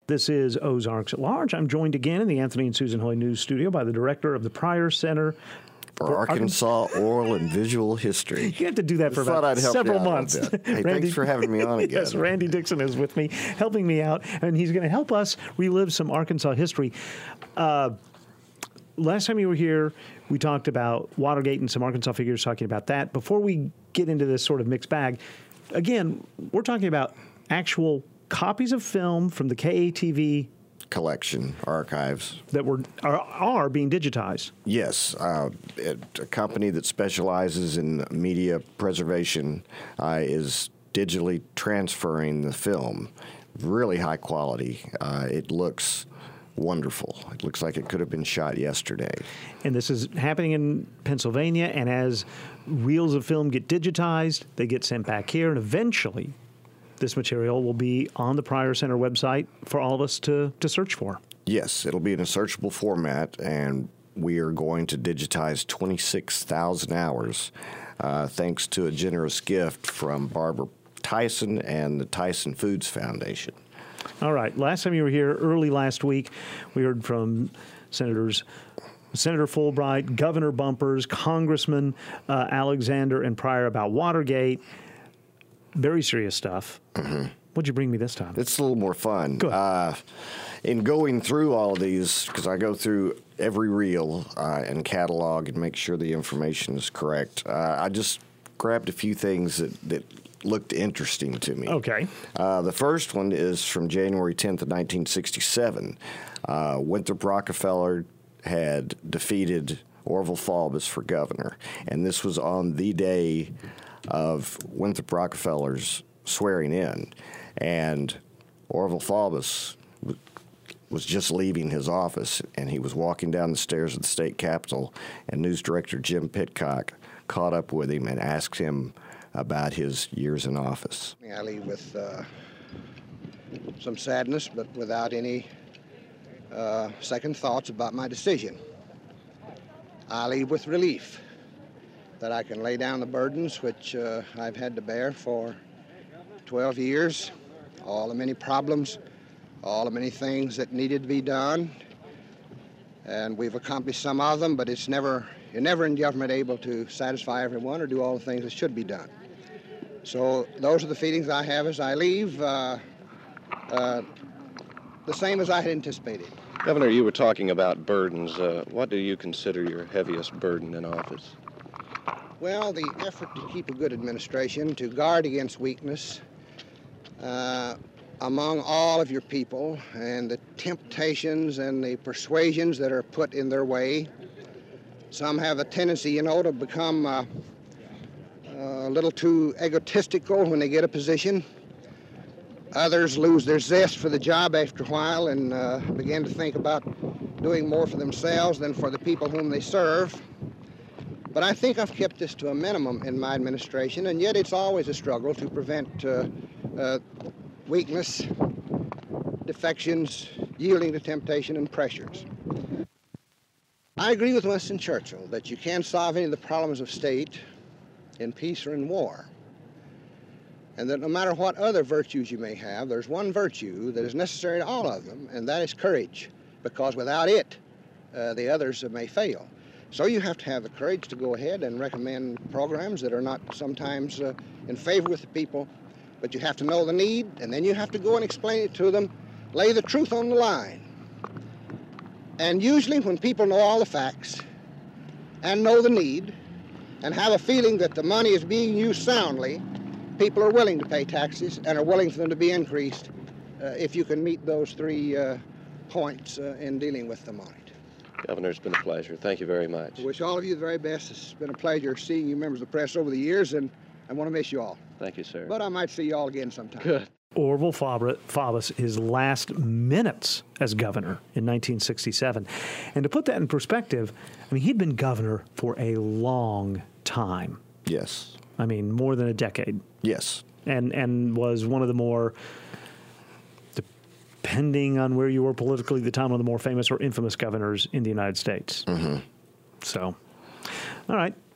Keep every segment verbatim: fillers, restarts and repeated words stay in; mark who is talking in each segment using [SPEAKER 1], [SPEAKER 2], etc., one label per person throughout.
[SPEAKER 1] This is Ozarks at Large. I'm joined again in the Anthony and Susan Hoy News Studio by the director of the Pryor Center
[SPEAKER 2] for, for Arkansas Oral and Visual History.
[SPEAKER 1] You have to do that for about several months.
[SPEAKER 2] Hey,
[SPEAKER 1] Randy,
[SPEAKER 2] thanks for having me on again.
[SPEAKER 1] Yes, Randy Dixon is with me, helping me out, and he's going to help us relive some Arkansas history. Uh, last time you were here, we talked about Watergate and some Arkansas figures talking about that. Before we get into this sort of mixed bag, again, we're talking about actual copies of film from the K A T V
[SPEAKER 2] collection archives
[SPEAKER 1] that were are, are being digitized.
[SPEAKER 2] Yes, uh, it, a company that specializes in media preservation uh, is digitally transferring the film. Really high quality. Uh, it looks wonderful. It looks like it could have been shot yesterday.
[SPEAKER 1] And this is happening in Pennsylvania, and as reels of film get digitized, they get sent back here, and eventually this material will be on the Pryor Center website for all of us to, to search for.
[SPEAKER 2] Yes, it'll be in a searchable format, and we are going to digitize twenty-six thousand hours uh, thanks to a generous gift from Barbara Tyson and the Tyson Foods Foundation.
[SPEAKER 1] All right. Last time you were here, early last week, we heard from Senators Senator Fulbright, Governor Bumpers, Congressman uh, Alexander and Pryor about Watergate. Very serious stuff. Mm-hmm. What'd you bring me this time?
[SPEAKER 2] It's a little more fun.
[SPEAKER 1] Good.
[SPEAKER 2] Uh, in going through all of these, because I go through every reel uh, and catalog and make sure the information is correct, uh, I just grabbed a few things that, that looked interesting to me.
[SPEAKER 1] Okay.
[SPEAKER 2] Uh, the first one is from January tenth of nineteen sixty-seven. Uh, Winthrop Rockefeller had defeated Orville Faubus for governor, and this was on the day of Winthrop Rockefeller's swearing in, and Orville Faubus w- was just leaving his office, and he was walking down the stairs of the state capitol, and news director Jim Pitcock caught up with him and asked him about his years in office.
[SPEAKER 3] I leave with uh, some sadness, but without any uh, second thoughts about my decision. I leave with relief that I can lay down the burdens which uh, I've had to bear for twelve years, all the many problems, all the many things that needed to be done, and we've accomplished some of them, but it's never, you're never in government able to satisfy everyone or do all the things that should be done. So those are the feelings I have as I leave, uh, uh, the same as I had anticipated.
[SPEAKER 4] Governor, you were talking about burdens. Uh, what do you consider your heaviest burden in office?
[SPEAKER 3] Well, the effort to keep a good administration, to guard against weakness uh, among all of your people, and the temptations and the persuasions that are put in their way. Some have a tendency, you know, to become uh, a little too egotistical when they get a position. Others lose their zest for the job after a while and uh, begin to think about doing more for themselves than for the people whom they serve. But I think I've kept this to a minimum in my administration, and yet it's always a struggle to prevent uh, uh, weakness, defections, yielding to temptation and pressures. I agree with Winston Churchill that you can't solve any of the problems of state in peace or in war, and that no matter what other virtues you may have, there's one virtue that is necessary to all of them, and that is courage, because without it, uh, the others may fail. So you have to have the courage to go ahead and recommend programs that are not sometimes uh, in favor with the people, but you have to know the need, and then you have to go and explain it to them, lay the truth on the line. And usually when people know all the facts and know the need and have a feeling that the money is being used soundly, people are willing to pay taxes and are willing for them to be increased uh, if you can meet those three uh, points uh, in dealing with the money.
[SPEAKER 4] Governor, it's been a pleasure. Thank you very much.
[SPEAKER 3] I wish all of you the very best. It's been a pleasure seeing you members of the press over the years, and I want to miss you all.
[SPEAKER 4] Thank you, sir.
[SPEAKER 3] But I might see you all again sometime.
[SPEAKER 4] Good.
[SPEAKER 1] Orville Faubus, his last minutes as governor in nineteen sixty-seven. And to put that in perspective, I mean, he'd been governor for a long time.
[SPEAKER 2] Yes.
[SPEAKER 1] I mean, more than a decade.
[SPEAKER 2] Yes.
[SPEAKER 1] And and was one of the more, depending on where you were politically at the time, one of the more famous or infamous governors in the United States.
[SPEAKER 2] Mm-hmm.
[SPEAKER 1] So, all right.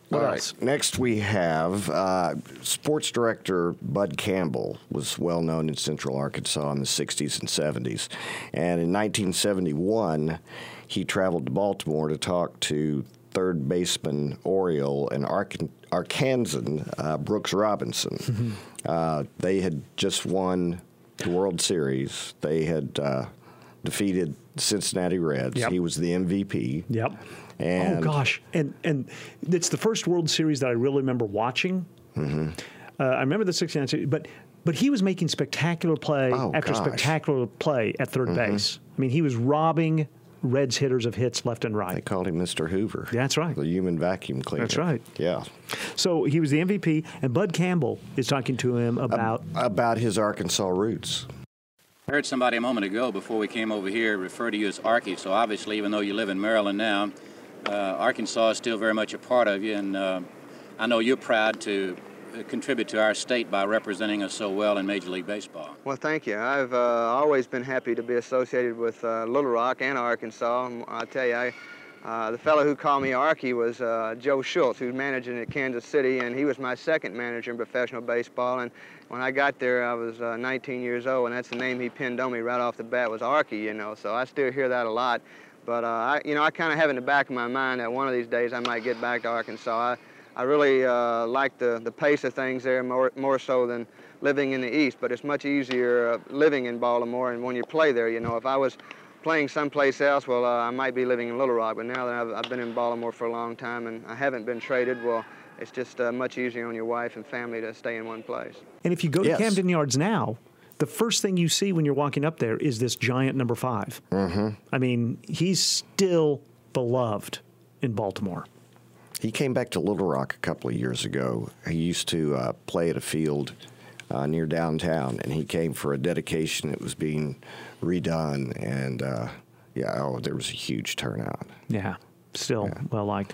[SPEAKER 1] What
[SPEAKER 2] All
[SPEAKER 1] else?
[SPEAKER 2] right. Next, we have uh, sports director Bud Campbell was well known in Central Arkansas in the sixties and seventies. And in nineteen seventy-one, he traveled to Baltimore to talk to third baseman Oriole and Arkan- Arkansan uh, Brooks Robinson. Mm-hmm. uh, they had just won the World Series. They had uh, defeated the Cincinnati Reds.
[SPEAKER 1] Yep.
[SPEAKER 2] He was the M V P.
[SPEAKER 1] Yep.
[SPEAKER 2] And
[SPEAKER 1] oh gosh, and and it's the first World Series that I really remember watching. Mm-hmm. Uh, I remember the sixty-nine series, but but he was making spectacular play
[SPEAKER 2] Oh,
[SPEAKER 1] after
[SPEAKER 2] gosh.
[SPEAKER 1] spectacular play at third
[SPEAKER 2] Mm-hmm.
[SPEAKER 1] base. I mean, he was robbing Reds hitters of hits left and
[SPEAKER 2] They
[SPEAKER 1] right.
[SPEAKER 2] called him Mister Hoover.
[SPEAKER 1] That's right.
[SPEAKER 2] The human vacuum cleaner.
[SPEAKER 1] That's right.
[SPEAKER 2] Yeah.
[SPEAKER 1] So he was the M V P, and Bud Campbell is talking to him about
[SPEAKER 2] About his Arkansas roots.
[SPEAKER 5] I heard somebody a moment ago before we came over here refer to you as Arky, so obviously even though you live in Maryland now, uh, Arkansas is still very much a part of you, and uh, I know you're proud to uh, contribute to our state by representing us so well in Major League Baseball.
[SPEAKER 6] Well, thank you. I've uh, always been happy to be associated with uh, Little Rock and Arkansas. I tell you, I, uh, the fellow who called me Arky was uh, Joe Schultz, who's managing at Kansas City, and he was my second manager in professional baseball. And when I got there, I was uh, nineteen years old, and that's the name he pinned on me right off the bat was Arky, you know. So I still hear that a lot. But, uh, I, you know, I kind of have in the back of my mind that one of these days I might get back to Arkansas. I, I really uh, like the, the pace of things there more, more so than living in the East, but it's much easier uh, living in Baltimore and when you play there. You know, if I was playing someplace else, well, uh, I might be living in Little Rock, but now that I've, I've been in Baltimore for a long time and I haven't been traded, well, it's just uh, much easier on your wife and family to stay in one place.
[SPEAKER 1] And if you go to
[SPEAKER 2] Yes.
[SPEAKER 1] Camden Yards now, the first thing you see when you're walking up there is this giant number five. Mm-hmm. I mean, he's still beloved in Baltimore.
[SPEAKER 2] He came back to Little Rock a couple of years ago. He used to uh, play at a field uh, near downtown, and he came for a dedication that was being redone. And, uh, yeah, oh, there was a huge turnout.
[SPEAKER 1] Yeah, still
[SPEAKER 2] Yeah.
[SPEAKER 1] well liked.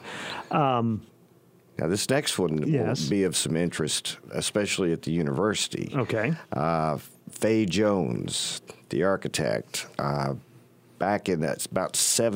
[SPEAKER 1] Um,
[SPEAKER 2] Now, this next one
[SPEAKER 1] Yes.
[SPEAKER 2] will be of some interest, especially at the university.
[SPEAKER 1] okay.
[SPEAKER 2] Uh, Fay Jones, the architect, uh, back in that's about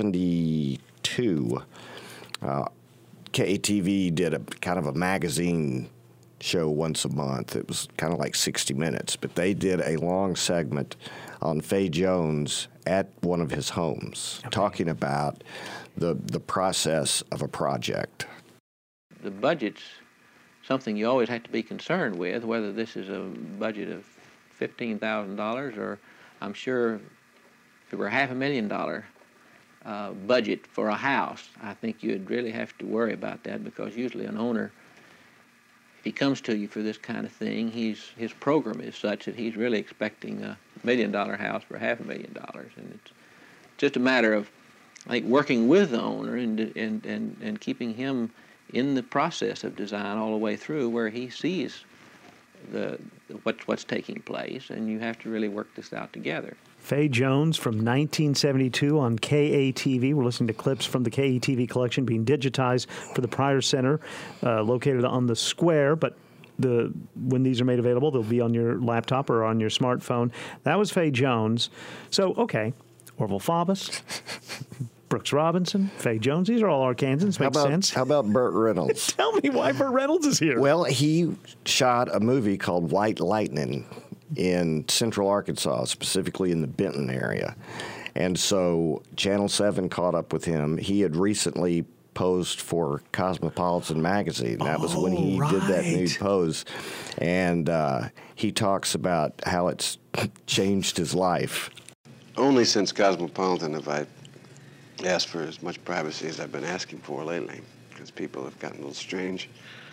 [SPEAKER 2] seventy-two, uh, K A T V did a kind of a magazine show once a month. It was kind of like sixty minutes, but they did a long segment on Fay Jones at one of his homes, okay. talking about the the process of a project.
[SPEAKER 7] The budget's something you always have to be concerned with, whether this is a budget of fifteen thousand dollars or I'm sure if it were a half a million dollar uh, budget for a house, I think you'd really have to worry about that because usually an owner, if he comes to you for this kind of thing, he's his program is such that he's really expecting a million dollar house for half a million dollars. And it's just a matter of, I think, working with the owner and, and, and, and keeping him in the process of design all the way through where he sees the what, what's taking place, and you have to really work this out together.
[SPEAKER 1] Fay Jones from nineteen seventy-two on K A T V. We're listening to clips from the K A T V collection being digitized for the Pryor Center, uh, located on the square, but the when these are made available, they'll be on your laptop or on your smartphone. That was Fay Jones. So, okay, Orville Faubus, Brooks Robinson, Fay Jones. These are all Arkansans.
[SPEAKER 2] How
[SPEAKER 1] Makes
[SPEAKER 2] about,
[SPEAKER 1] sense.
[SPEAKER 2] how about Burt Reynolds?
[SPEAKER 1] Tell me why Burt Reynolds is here.
[SPEAKER 2] Well, he shot a movie called White Lightning in Central Arkansas, specifically in the Benton area. And so Channel seven caught up with him. He had recently posed for Cosmopolitan magazine. That was when he
[SPEAKER 1] Oh,
[SPEAKER 2] did that
[SPEAKER 1] right.
[SPEAKER 2] nude pose. And uh, he talks about how it's changed his life.
[SPEAKER 8] Only since Cosmopolitan have I asked for as much privacy as I've been asking for lately, because people have gotten a little strange.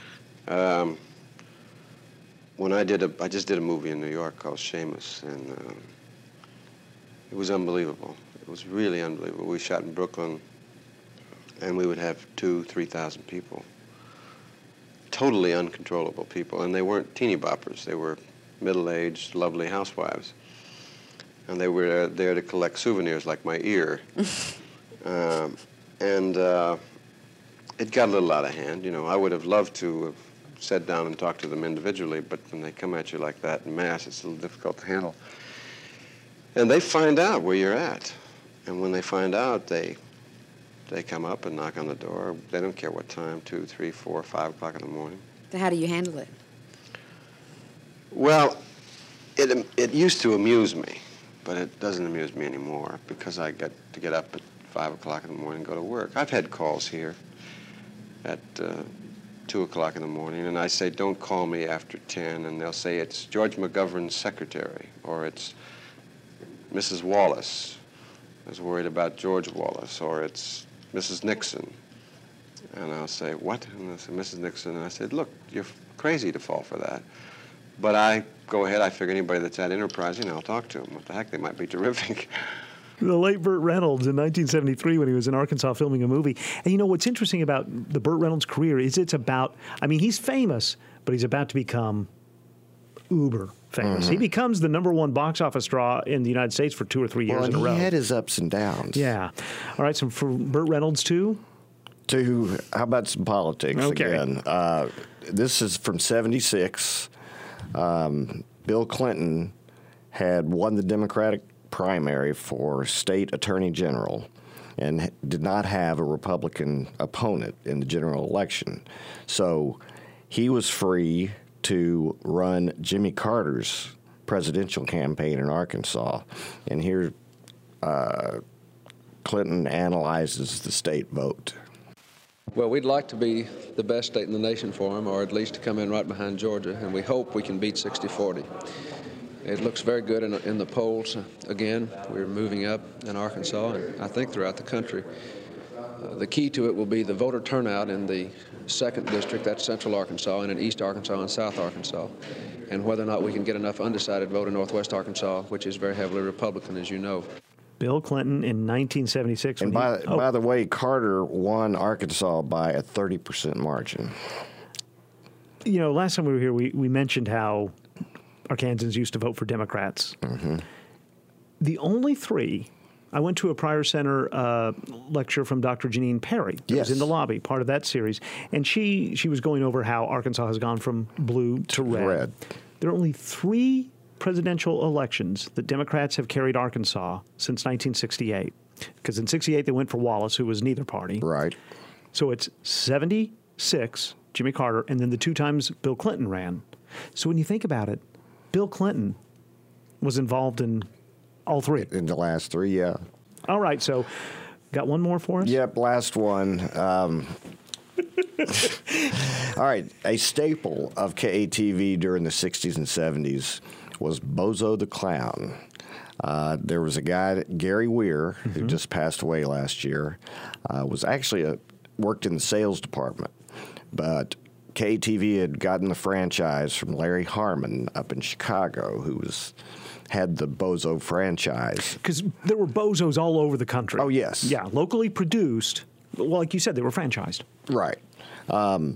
[SPEAKER 8] Um, when I did a, I just did a movie in New York called Seamus, and uh, it was unbelievable. It was really unbelievable. We shot in Brooklyn, and we would have two, three thousand people. Totally uncontrollable people, and they weren't teeny boppers. They were middle-aged, lovely housewives. And they were there to collect souvenirs like my ear. um, and uh, it got a little out of hand. You know, I would have loved to have sat down and talked to them individually, but when they come at you like that in mass, it's a little difficult to handle. And they find out where you're at. And when they find out, they They come up and knock on the door. They don't care what time, two, three, four, five o'clock in the morning.
[SPEAKER 9] So how do you handle it?
[SPEAKER 8] Well, it, it used to amuse me, but it doesn't amuse me anymore because I get to get up at five o'clock in the morning and go to work. I've had calls here at uh, two o'clock in the morning, and I say, don't call me after ten, and they'll say it's George McGovern's secretary, or it's Missus Wallace is worried about George Wallace, or it's Missus Nixon. And I'll say, what? And they'll say, Missus Nixon. And I said, look, you're crazy to fall for that. But I go ahead, I figure anybody that's at Enterprise, you know, I'll talk to them. What the heck, they might be terrific.
[SPEAKER 1] The late Burt Reynolds in nineteen seventy-three when he was in Arkansas filming a movie. And you know what's interesting about the Burt Reynolds career is it's about, I mean, he's famous, but he's about to become uber famous.
[SPEAKER 2] Mm-hmm.
[SPEAKER 1] He becomes the number one box office draw in the United States for two or three years
[SPEAKER 2] well, and
[SPEAKER 1] in a row.
[SPEAKER 2] he had his ups and downs.
[SPEAKER 1] Yeah. All right, so for Burt Reynolds too?
[SPEAKER 2] To, how about some politics
[SPEAKER 1] Okay.
[SPEAKER 2] again? Uh, this is from seventy-six. Um, Bill Clinton had won the Democratic primary for state attorney general and did not have a Republican opponent in the general election. So he was free to run Jimmy Carter's presidential campaign in Arkansas. And here uh, Clinton analyzes the state vote.
[SPEAKER 10] Well, we'd like to be the best state in the nation for him, or at least to come in right behind Georgia, and we hope we can beat sixty forty. It looks very good in, in the polls. Again, we're moving up in Arkansas, and I think throughout the country. Uh, the key to it will be the voter turnout in the second district, that's Central Arkansas, and in East Arkansas and South Arkansas, and whether or not we can get enough undecided vote in Northwest Arkansas, which is very heavily Republican, as you know.
[SPEAKER 1] Bill Clinton in nineteen seventy-six.
[SPEAKER 2] And
[SPEAKER 1] when
[SPEAKER 2] by,
[SPEAKER 1] he, oh,
[SPEAKER 2] by the way, Carter won Arkansas by a thirty percent margin.
[SPEAKER 1] you know, last time we were here, we, we mentioned how Arkansans used to vote for Democrats.
[SPEAKER 2] Mm-hmm.
[SPEAKER 1] The only three, I went to a Pryor Center uh, lecture from Doctor Janine Perry. It
[SPEAKER 2] Yes.
[SPEAKER 1] was in the lobby, part of that series. And she, she was going over how Arkansas has gone from blue to red.
[SPEAKER 2] Red.
[SPEAKER 1] There are only three presidential elections that Democrats have carried Arkansas since nineteen sixty-eight. Because in sixty-eight, they went for Wallace, who was neither party.
[SPEAKER 2] Right.
[SPEAKER 1] So it's seventy-six, Jimmy Carter, and then the two times Bill Clinton ran. So when you think about it, Bill Clinton was involved in all three.
[SPEAKER 2] In the last three, yeah.
[SPEAKER 1] All right, so got one more for us?
[SPEAKER 2] Yep, last one. Um, all right, a staple of K A T V during the sixties and seventies was Bozo the Clown. Uh, there was a guy, Gary Weir, mm-hmm. who just passed away last year, uh, was actually a, worked in the sales department, but K A T V had gotten the franchise from Larry Harmon up in Chicago, who was had the Bozo franchise.
[SPEAKER 1] Because there were Bozos all over the country.
[SPEAKER 2] Oh, yes.
[SPEAKER 1] Yeah, locally produced. Well, like you said, they were franchised.
[SPEAKER 2] Right. Um,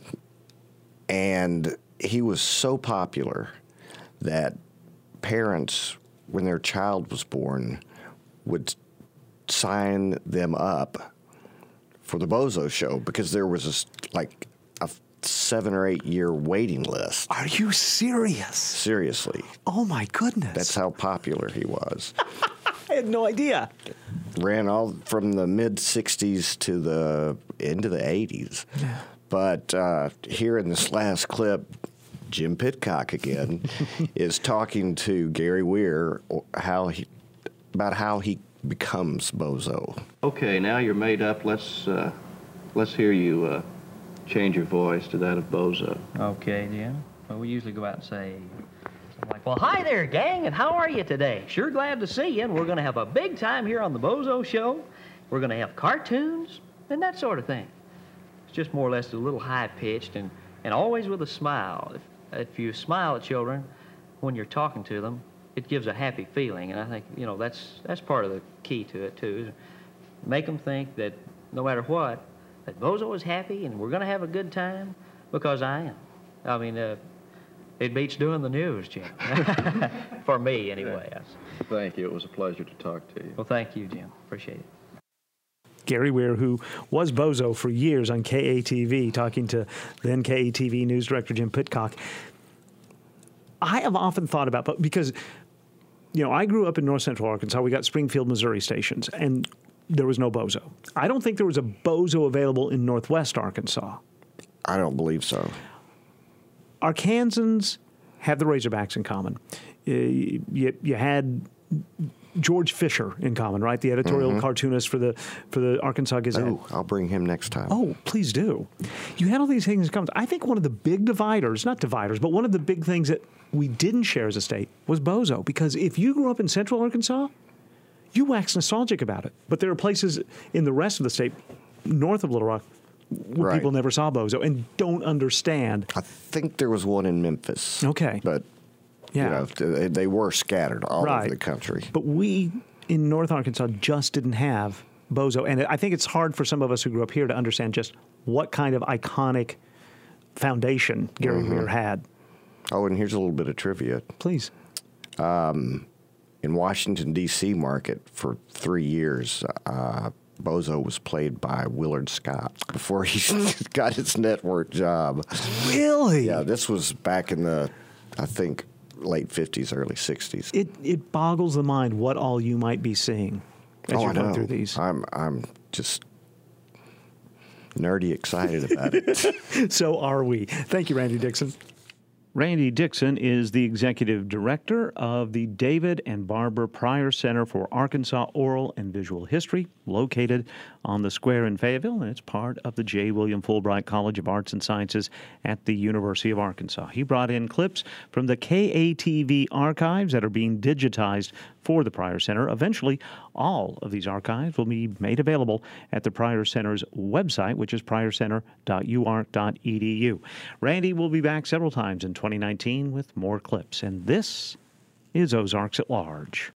[SPEAKER 2] and he was so popular that parents, when their child was born, would sign them up for the Bozo show because there was this, like a seven or eight year waiting list.
[SPEAKER 1] Are you serious?
[SPEAKER 2] Seriously.
[SPEAKER 1] Oh, my goodness.
[SPEAKER 2] That's how popular he was.
[SPEAKER 1] I had no idea.
[SPEAKER 2] Ran all from the mid sixties to the into the eighties.
[SPEAKER 1] Yeah.
[SPEAKER 2] But uh, here in this last clip, Jim Pitcock again is talking to Gary Weir how he about how he becomes Bozo.
[SPEAKER 11] Okay, now you're made up. Let's uh, let's hear you uh, change your voice to that of Bozo.
[SPEAKER 12] Okay, Jim. Well, we usually go out and say, like, well, hi there, gang, and how are you today? Sure glad to see you, and we're going to have a big time here on the Bozo Show. We're going to have cartoons and that sort of thing. It's just more or less a little high-pitched and, and always with a smile. If, if you smile at children when you're talking to them, it gives a happy feeling, and I think, you know, that's, that's part of the key to it, too. Make them think that no matter what, that Bozo is happy and we're going to have a good time, because I am. I mean, uh, it beats doing the news, Jim. For me, anyway.
[SPEAKER 11] Thank you. It was a pleasure to talk to you.
[SPEAKER 12] Well, thank you, Jim. Appreciate it.
[SPEAKER 1] Gary Weir, who was Bozo for years on K A T V, talking to then K A T V news director Jim Pitcock. I have often thought about, because, you know, I grew up in north central Arkansas. We got Springfield, Missouri stations. And there was no Bozo. I don't think there was a Bozo available in Northwest Arkansas.
[SPEAKER 2] I don't believe so.
[SPEAKER 1] Arkansans had the Razorbacks in common. Uh, you, you had George Fisher in common, right? The editorial
[SPEAKER 2] Mhm.
[SPEAKER 1] cartoonist for the for the Arkansas Gazette.
[SPEAKER 2] Oh, I'll bring him next time.
[SPEAKER 1] Oh, please do. You had all these things in common. I think one of the big dividers, not dividers, but one of the big things that we didn't share as a state was Bozo. Because if you grew up in Central Arkansas, you wax nostalgic about it. But there are places in the rest of the state, north of Little Rock, where
[SPEAKER 2] Right.
[SPEAKER 1] people never saw Bozo and don't understand.
[SPEAKER 2] I think there was one in Memphis.
[SPEAKER 1] Okay.
[SPEAKER 2] But,
[SPEAKER 1] Yeah.
[SPEAKER 2] you know, they, they were scattered all
[SPEAKER 1] Right.
[SPEAKER 2] over the country.
[SPEAKER 1] But we in North Arkansas just didn't have Bozo. And I think it's hard for some of us who grew up here to understand just what kind of iconic foundation Gary
[SPEAKER 2] Mhm.
[SPEAKER 1] Weir had.
[SPEAKER 2] Oh, and here's a little bit of trivia.
[SPEAKER 1] Please.
[SPEAKER 2] Um, in Washington, D C market for three years, uh, Bozo was played by Willard Scott before he got his network job.
[SPEAKER 1] Really?
[SPEAKER 2] Yeah, this was back in the, I think, late fifties, early sixties.
[SPEAKER 1] It it boggles the mind what all you might be seeing as
[SPEAKER 2] oh,
[SPEAKER 1] you're
[SPEAKER 2] I
[SPEAKER 1] going
[SPEAKER 2] know.
[SPEAKER 1] through these.
[SPEAKER 2] I'm, I'm just nerdy excited about it.
[SPEAKER 1] So are we. Thank you, Randy Dixon. Randy Dixon is the executive director of the David and Barbara Pryor Center for Arkansas Oral and Visual History, located on the square in Fayetteville, and it's part of the J. William Fulbright College of Arts and Sciences at the University of Arkansas. He brought in clips from the K A T V archives that are being digitized for the Pryor Center. Eventually, all of these archives will be made available at the Pryor Center's website, which is pryor center dot u ark dot e d u. Randy will be back several times in twenty nineteen with more clips, and this is Ozarks at Large.